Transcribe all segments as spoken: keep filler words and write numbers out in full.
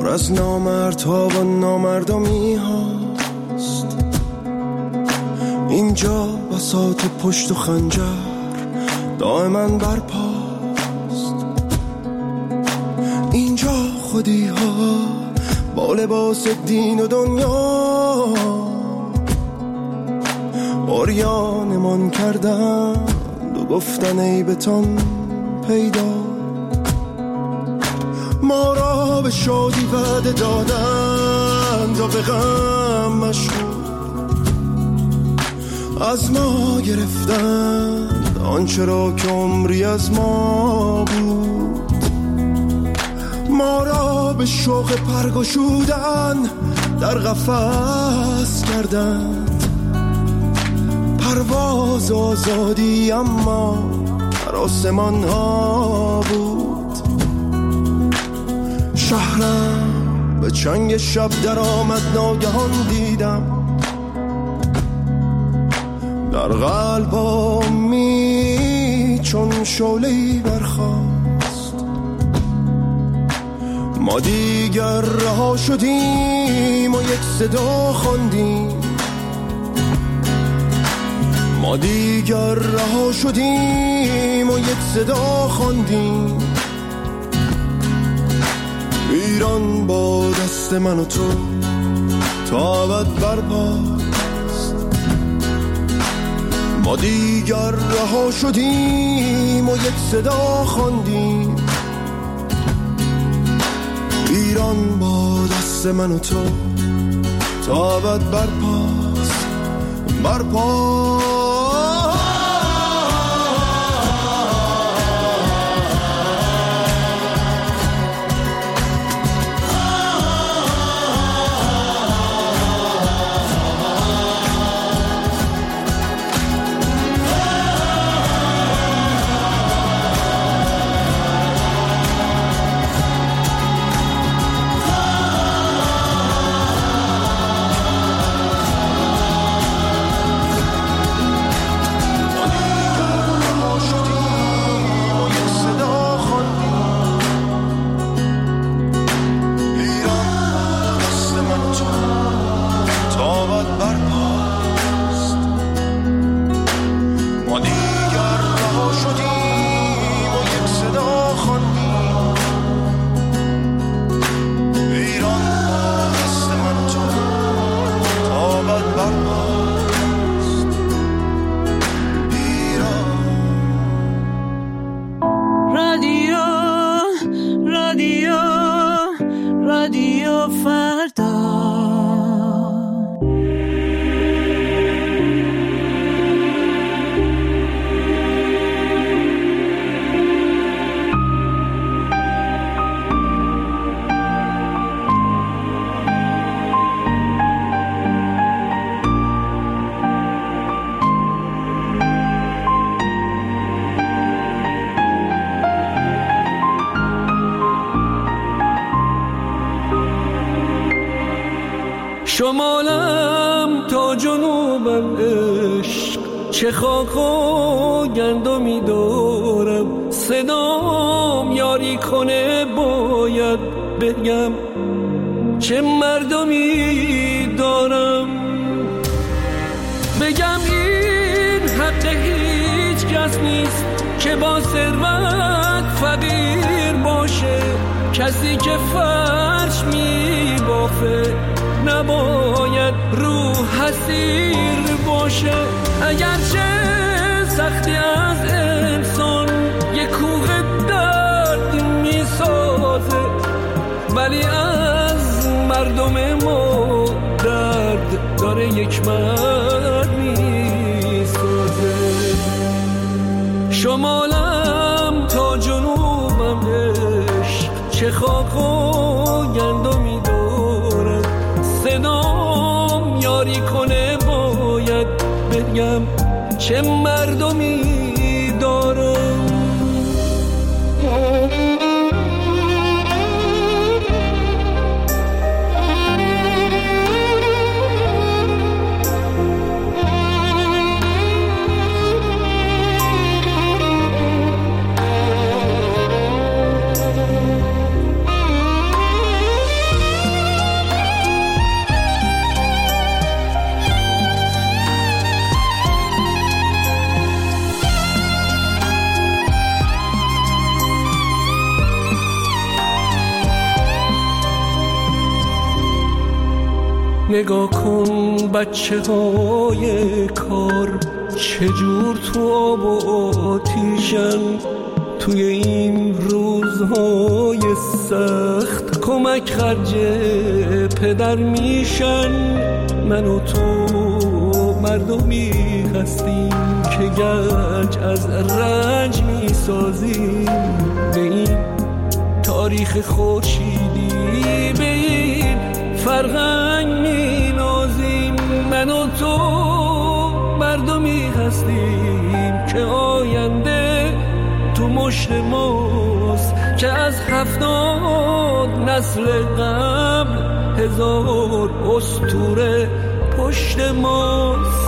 از نامردها و نامردمی هاست. اینجا بساط پشت و خنجر دائما برپاست. اینجا خودی ها با لباس دین و دنیا عریانمان کردند و گفتن ای بتان پیدا. ما را به شادی وعده دادند و به غم مشغول از ما گرفتند آنچه را که عمری از ما بود. ما را به شوق پرگشودن در قفس کردند، پرواز آزادی اما در آسمان ها بود. شهرم به چنگ شب در آمد ناگهان دیدم، در قلبمی چون شعله‌ای برخاست. ما دیگر رها شدیم و یک صدا خواندیم، ما دیگر رها شدیم و یک صدا خواندیم. ایران با دست من و تو تا ابد برپاست. ما دیگر رها شدیم و یک صدا خواندیم. ایران با دست من و تو تا ابد برپاست، برپاست. شمالم تا جنوبم عشق، چه خاک و گندمی دارم. صدام یاری کنه باید بگم چه مردمی دارم. بگم این حق هیچ کس نیست که با ثروت فقیر باشه. کسی که فرش می بافه نباید رو حسیر باشه. اگرچه سختی از انسان یک کوه درد می سازه، ولی از مردم ما درد داره یک مرد می سازه. شمالم تا جنوبم عشق، چه خاک و گندمی دارم. صدام یاری کنه باید بگم چه مردمی دارم. نگاه کن بچه های کار چجور تو آب و آتیشن، توی این روزهای سخت کمک خرج پدر میشن. من و تو مردمی هستیم که گنج از رنج میسازیم، به این تاریخ خورشیدی به این فرهنگ مینازیم. من و تو مردمی هستیم که آینده تو مشت ماست، که از هفتاد نسل قبل هزار اسطوره پشت ماست.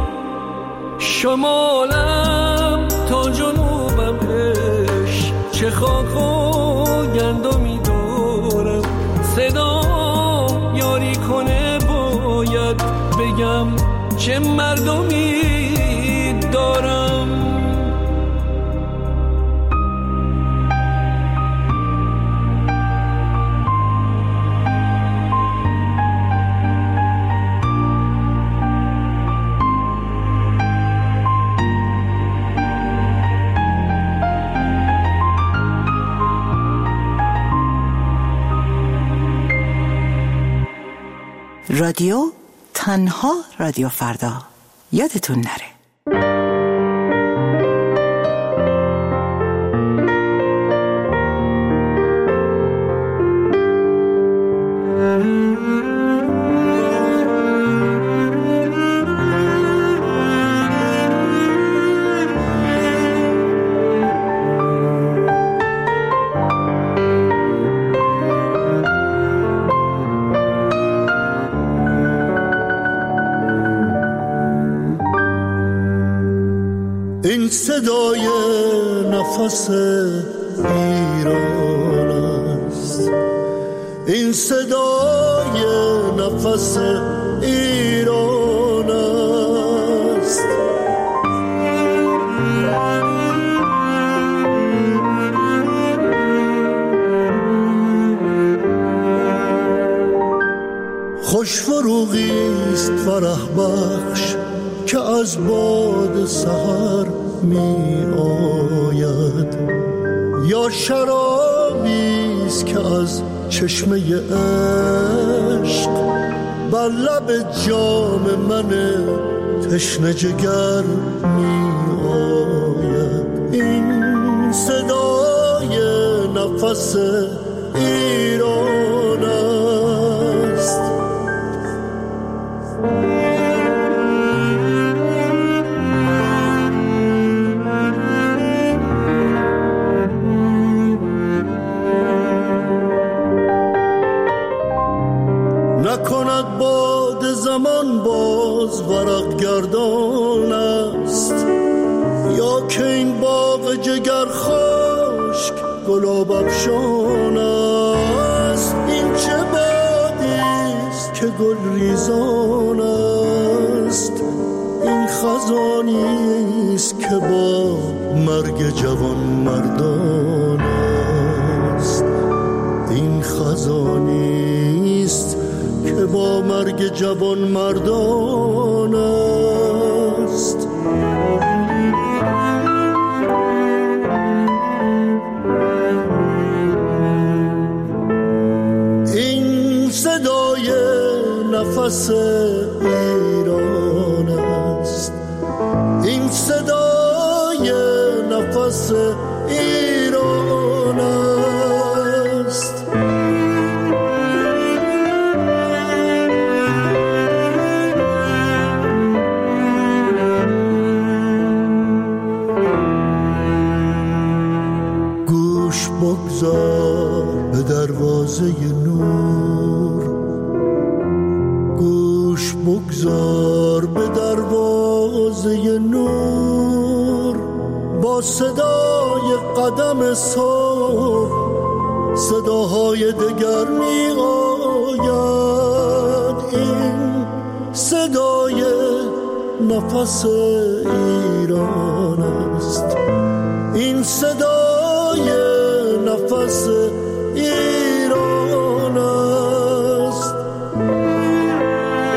شمالم تا جنوبم عشق، چه خاک و گندمی دارم، صدام یاری کنه باید بگم چه مردمی دارم. رادیو تنها رادیو فردا، یادتون نره. این صدای نفس ایران است، این صدای نفس ایران است. خوش فروغی است فرح بخش که از باد سحر می آید، یا شرابی است که از چشمه عشق بر لب جام من تشنه جگر می آید. این صدای نفس ایران است. نکند باد زمان باز ورق گردان است، یا که این باغ جگر خشک گلاب افشان است. این چه بادی است که گل ریزان است، این خزانی است که با مرگ جوان مردان است. این خزانی است که با مرگ جوان مردان است. این صدای نفس ایران است، این صدای نفس ایران است. گوش بگذار به دروازه نور، گوش بگذار به دروازه نور. با صدای قدم صبح صداهای دگر می آید. این صدای نفس ایران است، این صدای نفس ایران است.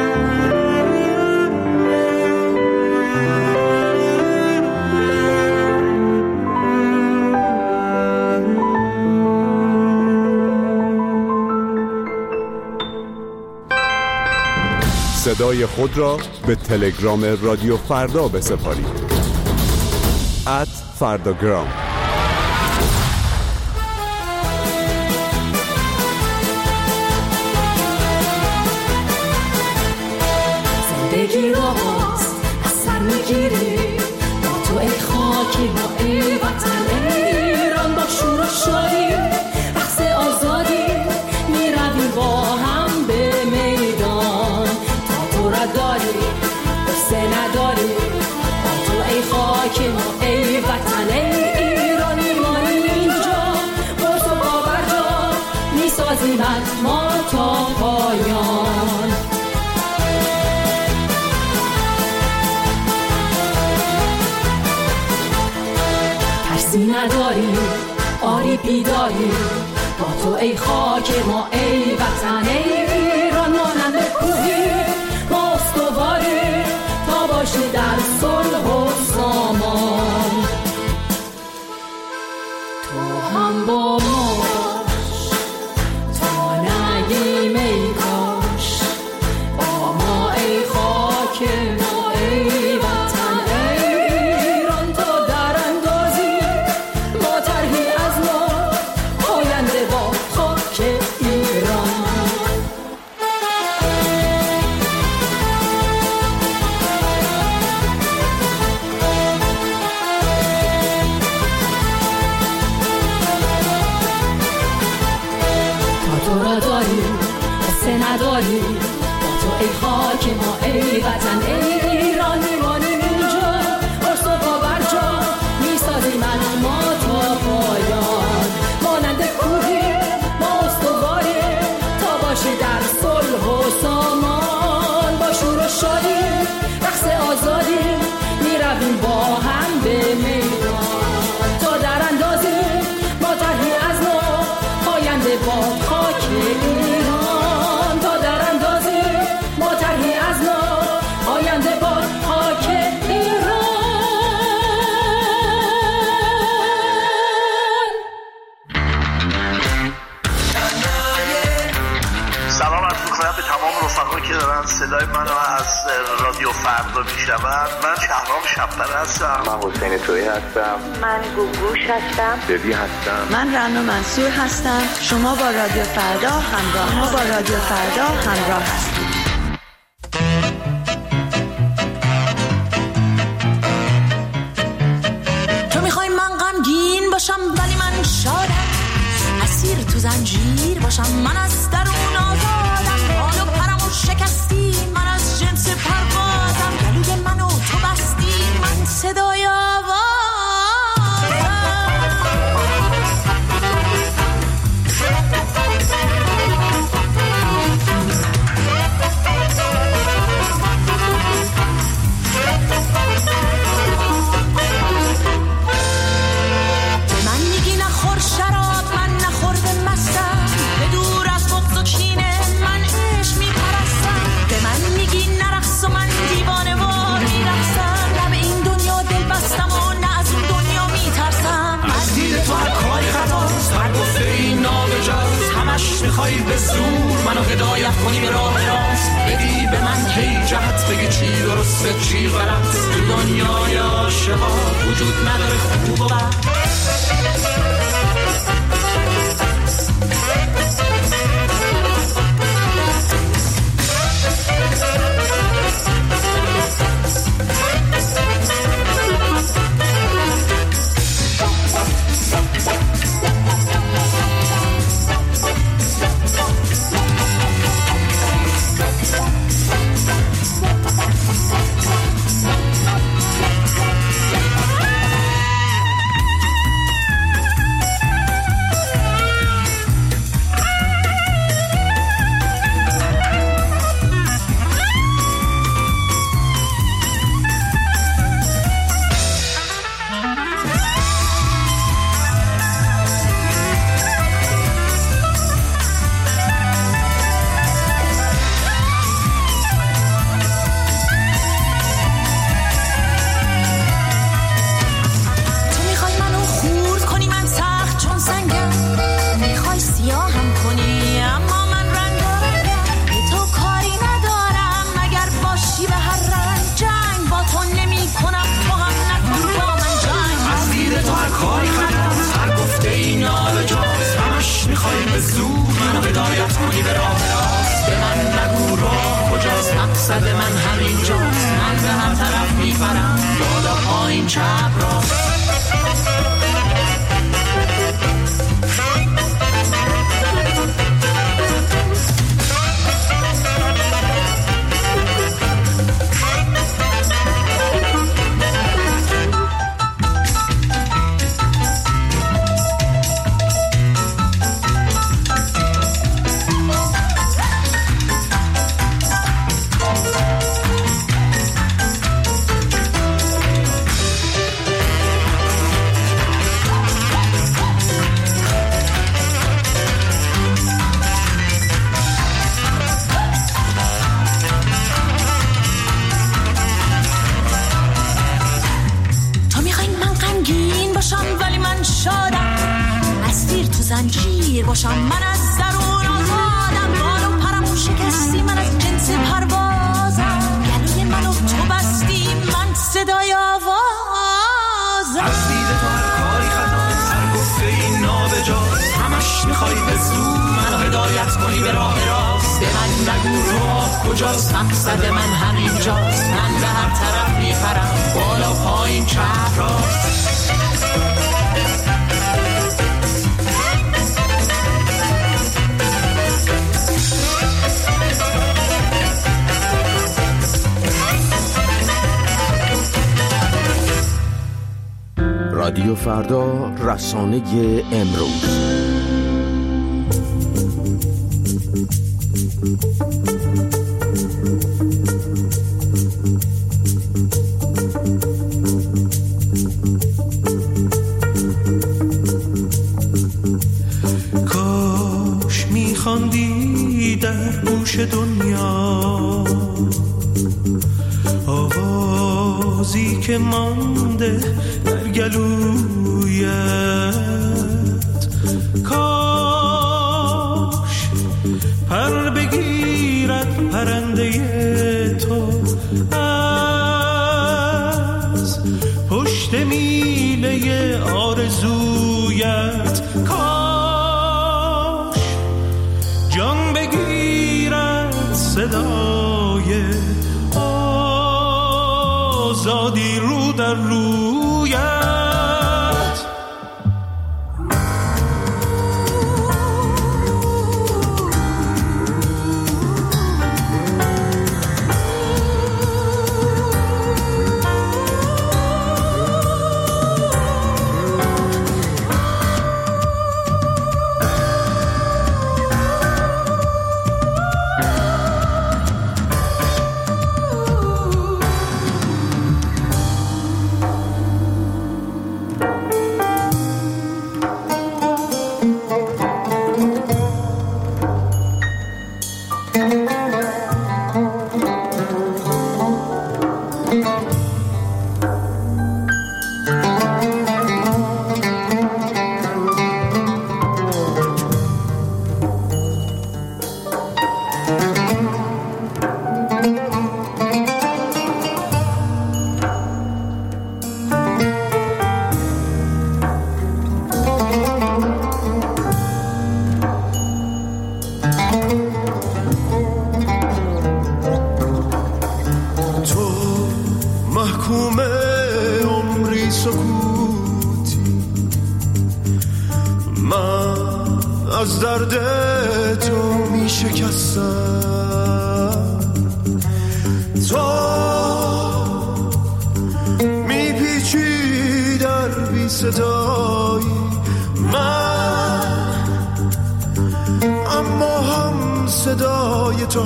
ندای خود را به تلگرام رادیو فردا بسپارید. ات فرداگرام. زندگی را باز از سر میگیری، با تو ای خاکی ما ای وطن ایران، با شور و شادی رقص آزادی میرویم با هم به میدان. تا تو را داری قصه نداری، با تو ای خاکی ما ای وطن ایران، میمانیم اینجا با تو باور جا، میسازیم ما تا پایان. ترسی نداری آری بیداری، با تو ای خاک ما ای وطن ایران، مانند کوهی ما استواری تا باشی در صلح و سامان. تو هم با ما باش تا نگیم ای کاش، با ما ای خاک ما ای وطن ایران، تا در اندازی ما طرحی از ما آینده با خاک ایران. تا تو را داری قصه نداری، با تو ای خاک ما ای وطن ایران، میمانیم اینجا ارس و باور جا، میسازیم ما تا پایان. مانند کوهی ما استواری تا باشی در صلح و سامان، با شور و شادی رقص آزادی میرویم با هم به میدان. تا در اندازی ما طرحی از ما آینده با خاک ایران، تا در اندازی ما طرحی از ما آینده با خاک ایران. سلام عرض می‌کنم به تمام رفقا که دارن صدای منو از رادیو فردا میشنون. من شهرام شب‌پره هستم. من حسین تویی هستم. من گوگوش هستم. ببی هستم. من رنا منصور هستم. شما با رادیو فردا همراه ما با رادیو فردا همراه هستید. تو میخوای من غمگین باشم ولی من شادم، اسیر تو زنجیر باشم من از درون آزادم، بال و پرمو شکستی من از جنس پروازم، گلوی منو تو بستی من صدای آوازم. من میگی نخور شراب من نخورده مستم، به دور از بغض و کینه من عشق میپرستم، به من میگی نرقص و من دیوانه وار میرقصم، نه به این دنیا دل بستم و نه از اون دنیا میترسم. از دید تو هر کاری خطاست، هر گفته این نابجاست، همش میخوای به زور منو هدایت کنی به راه راست، بدی به من کی جهت بگی چی درسته چی غلط، تو دنیای عاشقا وجود نداره خوب و بد. کنی به راه راست. به من نگو راه کجاست، مقصد من همینجاست. من به هر طرف میپرم، بالا پایین چپ راست. زنجیر باشم من از درون آزادم، بالو پرمو شکستی من از جنس پروازم، گلوی منو تو بستی من صدای آوازم. از دید تو هر کاری خطاست، هر گفته این نابجاست. همش میخوای به زور منو هدایت کنی به راه راست. به من نگو راه کجاست، مقصد من همینجاست. من به هر طرف میپرم، بالا پایین چپ راست. رادیو فردا، رسانه امروز. کاش میخواندی در گوش دنیا آوازی که مانده در گلویت. کاش پر بگیرد پرنده تو از پشت میله آرزویت. کاش جان بگیرد صدای آزادی رو در رویت. از درد تو می شکستم، تو می پیچی در بی صدایی من، اما هم صدای تو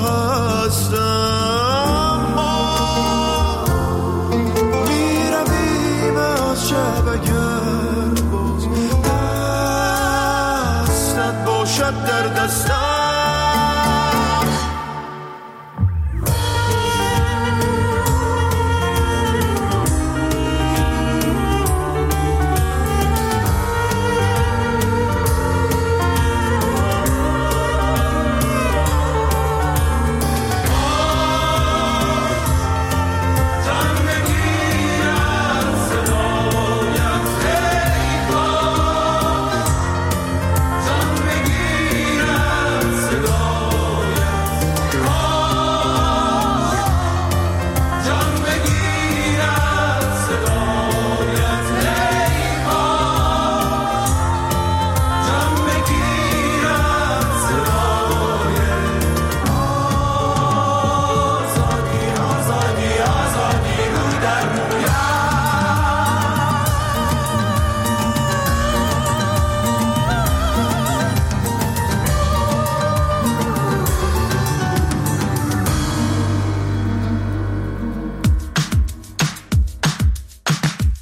هستم. ما می رویم از شب اگر باز دستت باشد در دستم.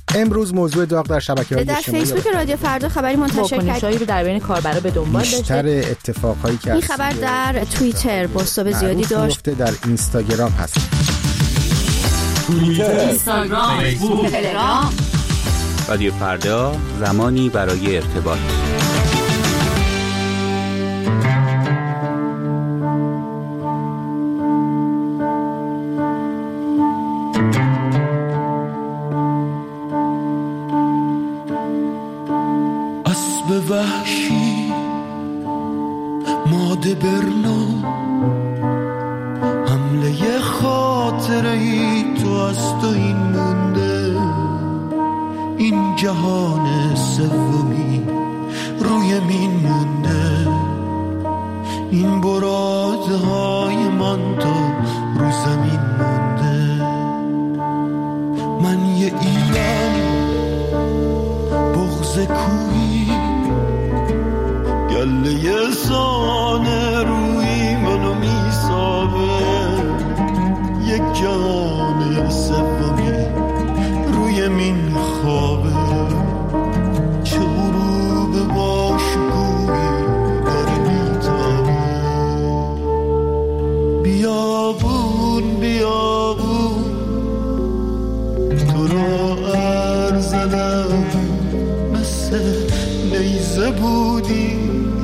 امروز موضوع داغ در شبکه‌های اجتماعی در فیسبوک رادیو فردا خبری منتشر کرد رو در بین کاربرا به دنبال داشته. بیشتر اتفاقایی که این خبر در توییتر بازتاب زیادی داشت. در اینستاگرام هست. توییتر، اینستاگرام، فیسبوک، تلگرام. رادیو فردا، زمانی برای ارتباط. اسب وحشی ماده برنا حمله خاطره ای تو از تو این مونده، این جهان سومی روی مین مونده، این برادهای من تا رو زمین مونده. من یه ایرانی بغض کوهی گله سانه روی منو میسابه، یک جان سومی روی مین خوابه، چه غروب با شکوهی داره میتابه. بیابون بیابون تو را ارزدم، مثل نیزه بودی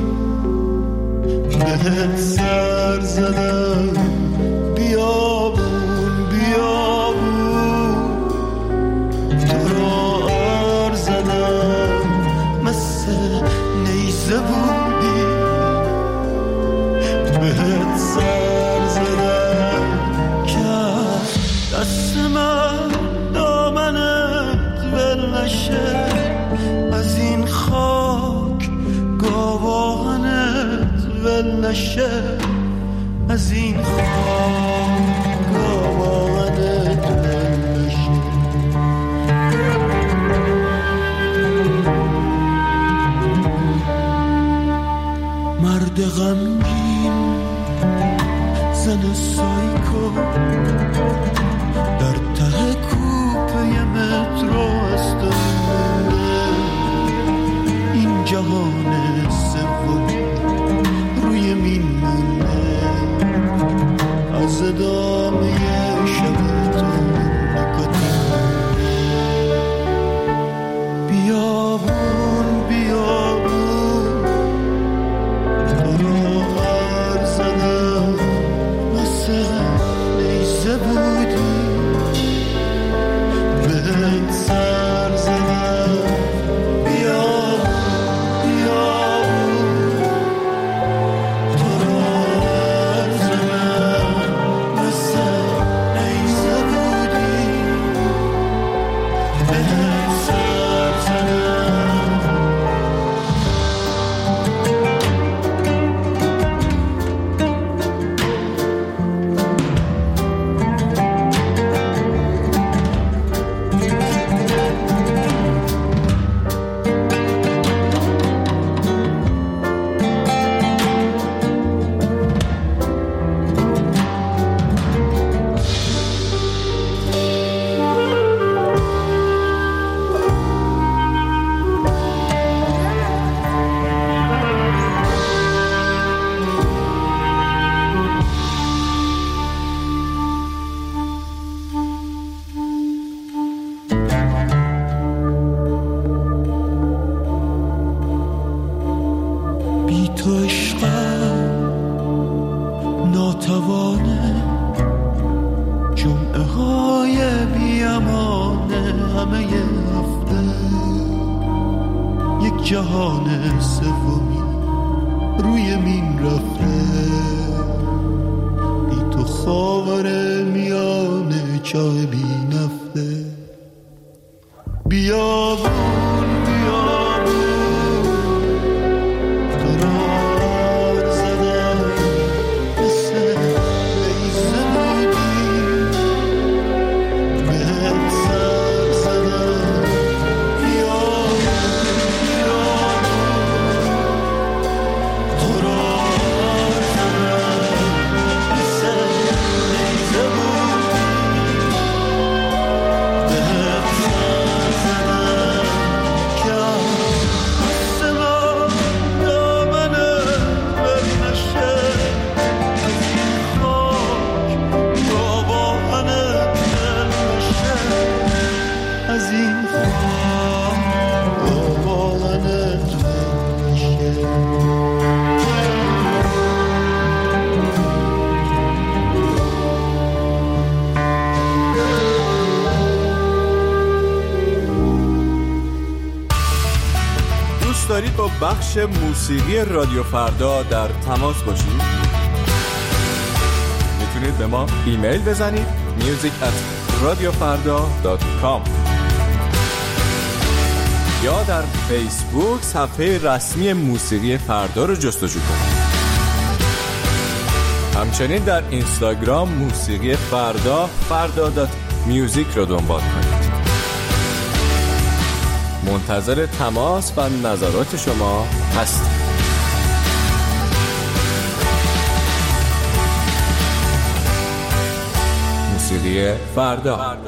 بهت سر زدم. بیابون بیابون تو را عرض زدم، مثل نیزه بودی بهت سر زدم. که دست من دامنت ول نشه، از این خاک گاوانت ول نشه، از این خاک گاوانت ول نشه. مرد غمگین زن سایکو در ته کوپه مترو است و این جهان سومی روی مین مونده، از ادامه شب تو نکاتیم. بیابون بیابون تو را عرض زدم، مثل نیزه بودی بهت سر زدم. جهان سومی روی مین رفته، بی تو خاور میان چاه بی نفته. بیابون بیابون تو را عرض زدم، مثل نیزه بودی بهت سر زدم. با بخش موسیقی رادیو فردا در تماس باشید؟ میتونید به ما ایمیل بزنید میوزیک ات رادیو فردا دات کام یا در فیسبوک صفحه رسمی موسیقی فردا رو جستجو کنید. همچنین در اینستاگرام موسیقی فردا فردا دات میوزیک رو دنبال کنید. منتظر تماس و نظرات شما هستیم. موسیقی فردا.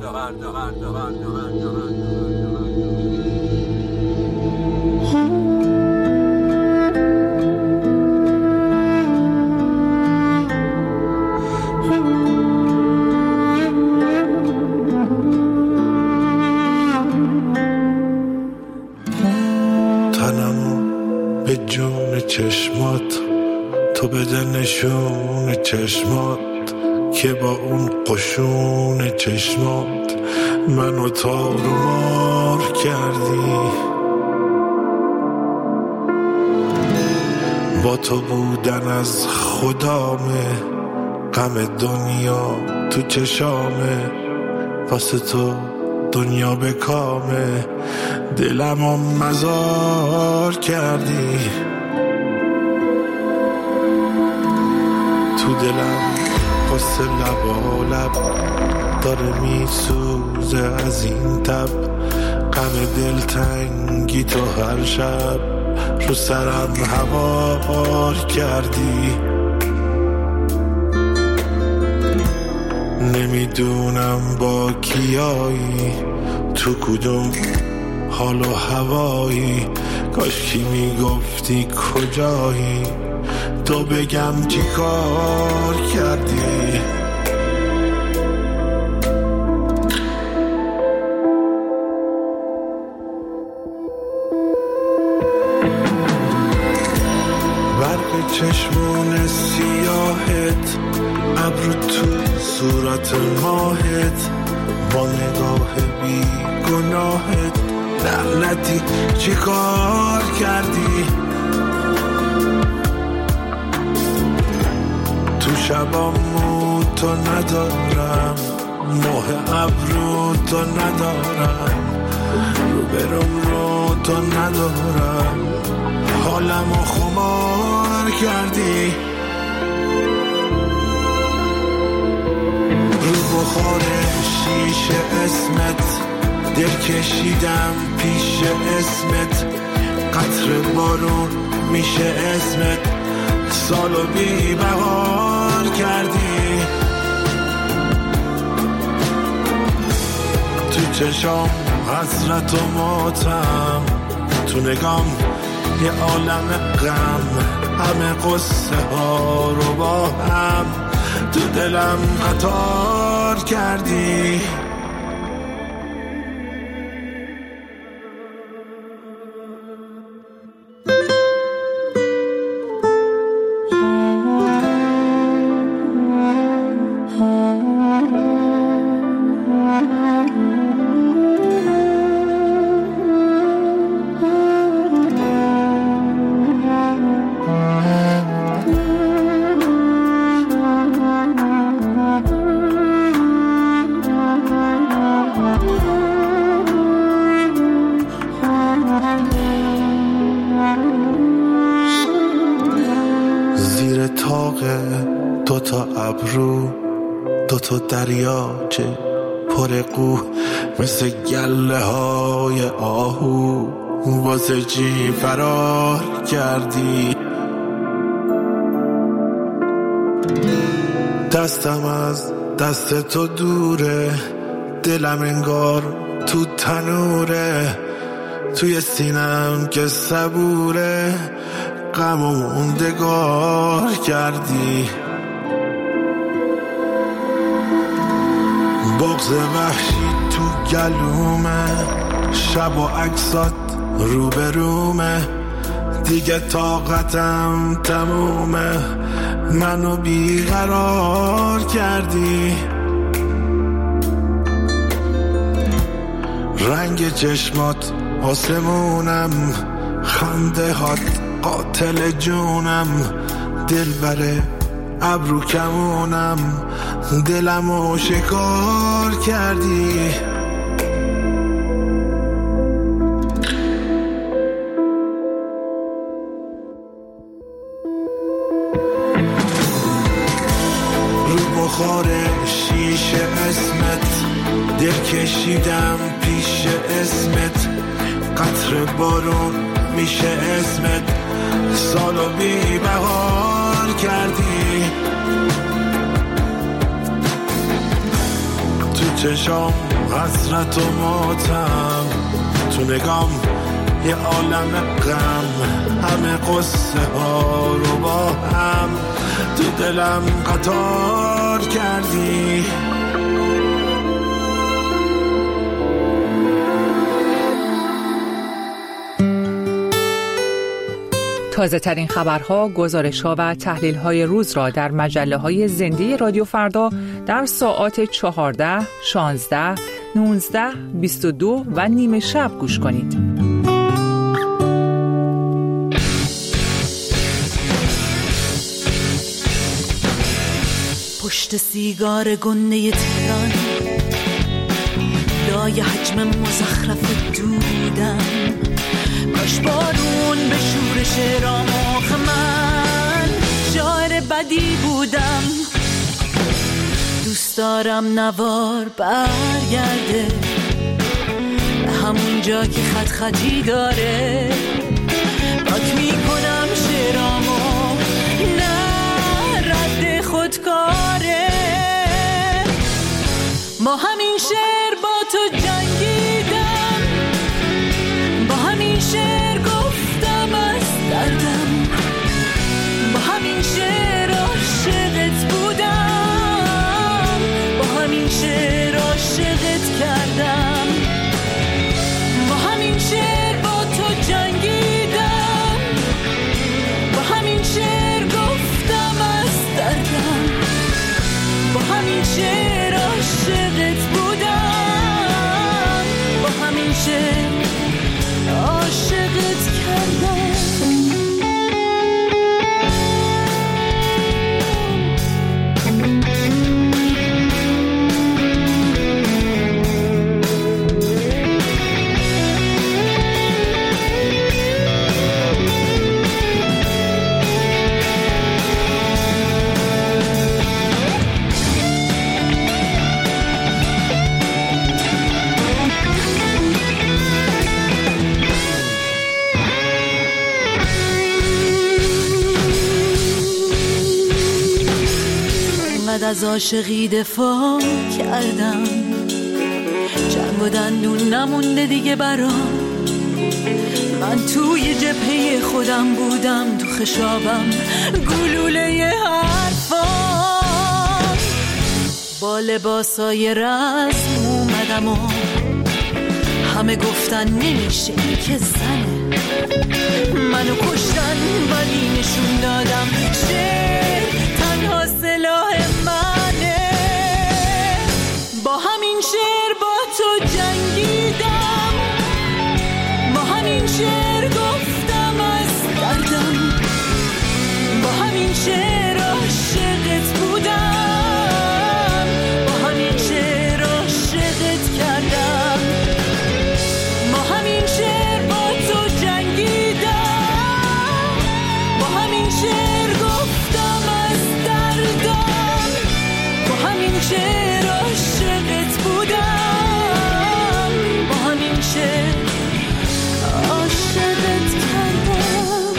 چشمات تو بده نشون چشمات که با اون قشون چشمات منو تار و مار کردی. با تو بودن از خدامه، غم دنیا تو چشامه، واسه تو دنیا به کامه، دلمو مزار کردی. تو دلم قصه لبا لب داره میسوزه از این تب، غم دلتنگی تو هر شب رو سرم هوار کردی. نمیدونم با کیایی، تو کدوم حال و هوایی، کاش کی میگفتی کجایی، تو بگم چی کار کردی. برق چشمون سیاهت، ابرو تو صورت ماهت، با نگاه بی گناهت، لعنتی چی کار کردی. تو شبامو تو ندارم، ماه ابرو تو ندارم، رو برم رو تو ندارم، حالمو خمار کردی. رو بخور شیشه اسمت، دل کشیدم پیش اسمت، قطر بارون میشه اسمت، سالو بی بهار کردی. تو چشام حسرت و ماتم، تو نگام یه عالم غم، همه قصه ها رو با هم تو دلم قطار کردی. دوتا ابرو دوتا دریاچه پر قو، مثل گله های آهو واسه چی فرار کردی. دستم از دست تو دوره، دلم انگار تو تنوره، توی سینم که صبوره، غم و موندگار کردی. بغض وحشی تو گلومه، شب و عکسات روبرومه، دیگه طاقتم تمومه، منو بیقرار کردی. رنگ چشمات آسمونم، خنده هات قاتل جونم، دل بره ابرو کمونم، دلمو شکار کردی. رو بخار شیشه اسمت دل کشیدم پیش اسمت، قطر بارون میشه اسمت، سالو بی بهار کردی. تو چشام حسرت و ماتم، تو نگام یه عالم غم، همه قصه ها رو با هم تو دلم قطار کردی. تازه ترین خبرها، گزارش‌ها و تحلیل‌های روز را در مجله‌های زنده رادیو فردا در ساعات چهارده، شانزده، نوزده، بیست و دو و نیمه شب گوش کنید. پشت سیگار گنده تهران، لای حجم مزخرف دودم، کاش بارون به شور شعرام، آخه من شاعر بدی بودم. دوست دارم نوار برگرده به همون جا که خط خطی داره، پاک میکنم شعرامو، نه رد خودکاره. با همین شعر با تو جنگیدم، با همین شعر گفتم از دردم، با همین شعر عاشقت بودم، با همین شعر عاشقت کردم، با همین شعر با تو جنگیدم، با همین شعر گفتم از دردم، با همین شعر عاشقت بودم، با همین شعر عاشقت کردم. از عاشقی دفاع کردم، جنگ و دندون نمونده دیگه برام، من توی جبهه خودم بودم، تو خشابم گلوله حرفام، با لباسای رسم اومدم و همه گفتن نمیشه این که زنه، منو کشتن ولی نشون دادم شعر تنها سلاح منه. با همین شعر با تو جنگیدم، با همین شعر گفتم از دردم، با همین شعر عاشقت بودم، با همین شعر عاشقت کردم، با همین شعر با تو جنگیدم، با همین شعر گفتم از دردم، با همین شعر عاشقت بودم، با همین شعر عاشقت کردم.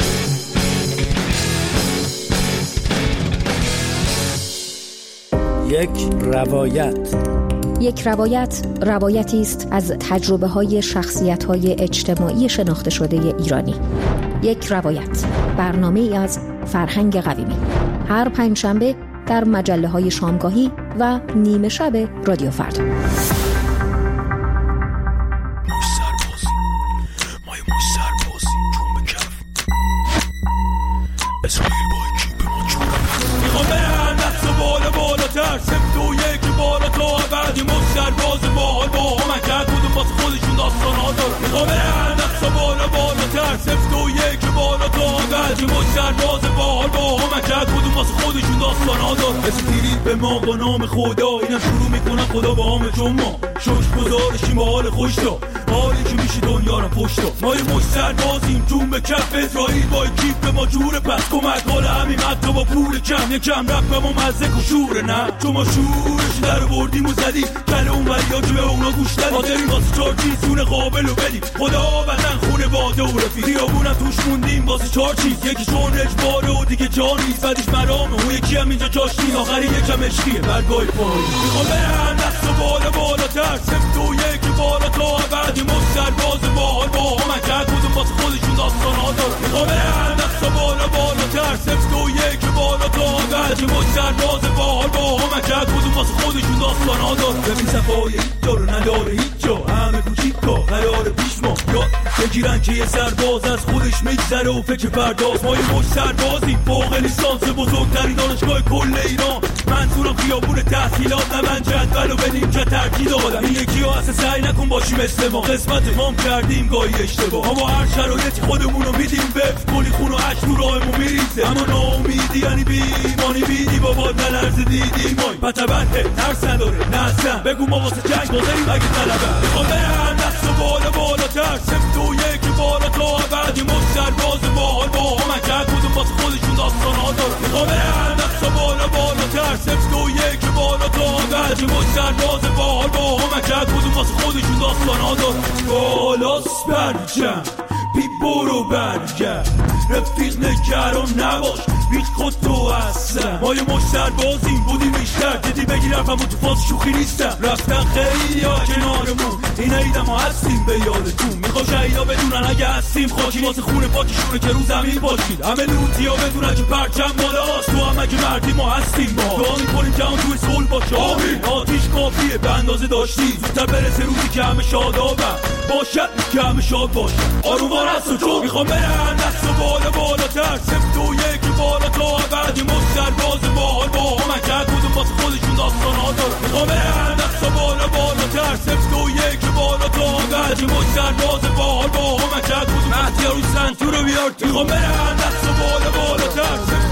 یک روایت. یک روایت روایتی است از تجربه‌های شخصیت‌های اجتماعی شناخته شده ایرانی. یک روایت، برنامه‌ای از فرهنگ قویمی، هر پنجشنبه در مجله‌های شامگاهی و نیمه شب رادیو فردا. سفت و بعدی مش سرباز باحال با همکت کدوم واسه خودشون داستانا دار اسم به ما با نام خدا اینم شروع میکنن خدا با همه چون ما شوش گذارشیم با حال خوش دا حالی که میشه دنیا رو پشت دا ما یه مش سربازیم جون به کف اسرائیل با کیف به ما جوره پس کمک حال همین حتی با پول کم یکم رفت به ما مزه کشوره نه چون ما شورش در بردیم و زدیم کل اون وریا که به اونا گوش دادیم حاضرین واسه چار چیز جون قابل رو بدیم خدا وطن خونه باده و رفیق خیابونم توش موندیم واسه چار چیز یکی چون اجباره و دیگه جا نیست بعدش مرامه اون یکی هم اینجا جاش نیست آخری یکم عشقیه برگاه پای میخوام برن دست و بالا بالاتر سفت و یکی بالا تا بعدی مش سرباز باحال با همکت کدوم واسه خودشون داستان ها دارن میخوام برن دست و بالا بالاتر سفت و یکی بالا تا بعدی مش سرباز باحال با همکت کدوم واسه خودشون داستان ها دارن ببین صفای هیچ جا رو نداره هیچ جا همه کوچیکا قرار پیش ما یاد بگیرن که یه سرباز از خودش میگذره و فکر پرداز ما یه مش سربازیم فوق لیسانس بزرگترین دانشگاه کل ایران منظورم خیابون تحصیلات نه من جدول و بدیم که ترکیب دادم این یکی ها اصلا سعی نکن باشیم مثل ما قسمت مام کردیم گاهی اشتباه اما هر شرایطی خودمونو میدیم بفت کنی خون و عشق رو راهمون میریزه اما ناامیدی یعنی بیمانی بیدی بابا نلرز دیدیم مای پتبنده ترس نداره نه بگو ما واسه جنگ بازاریم اگه طلبه میخوام برن دست و بالا بالاتر سفت و یکی بالا تا بعدی مش سرباز باحال با همکت کدوم واسه خودشون داستان ها دارن میخوام برن دست و بالا بالاتر سفت و یکی بالا تا بعدی مش سرباز باحال با همکت کدوم واسه خودشون داستان ها دارن بالاست برجم بی برو برگرد رفیق نگران نباش هیچ خود تو هستم ما یه مش سربازیم بودیم بیشتر دیدی بگیرم و تو فاز شوخی نیستم رفتن خیلی ها کنارمون این عیدم ما هستیم به یادتون میخوام شهیدا بدونن اگه هستیم خاکی واسه خونه پاکشونه که رو زمین باشید همه لوتی ها بدونن که پرچم بالاست تو هم اگه مردی ما هستیم ما دعا میکنیم جهان توی صلح باشه آمین آتیش کافیه به اندازه داشتی زودتر برسه روزی که همه شادابن باشد که همه شاد باشه آرومان هست و چون میخوام برن دست و بالا بالاتر سفت و یکی بالا تا بعدی مش سرباز باحال با همکت کدوم واسه خودشون داستان ها دارن میخوام برن دست و بالا بالاتر سفت و یکی بالا تا بعدی مش سرباز باحال با همکت کدوم مهدی روی سنتور رو بیار میخوام برن دست و بالا بالاتر